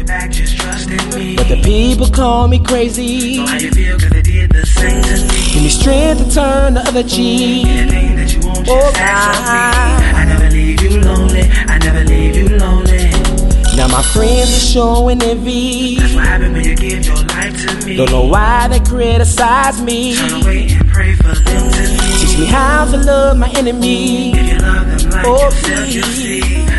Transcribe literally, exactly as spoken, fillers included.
it back, just trust in me. But the people call me crazy. Know how you feel, cause they did the same to me. Give me strength to turn the other cheek. Anything that you want, just Oh, ask of me. I never leave you lonely, I never leave you lonely. Now my friends are showing envy. That's what happened when you give your life to me. Don't know why they criticize me. Turn away and pray for them to leave. Teach me how to love my enemy. If you love them like Oh, yourself, you'll please. see.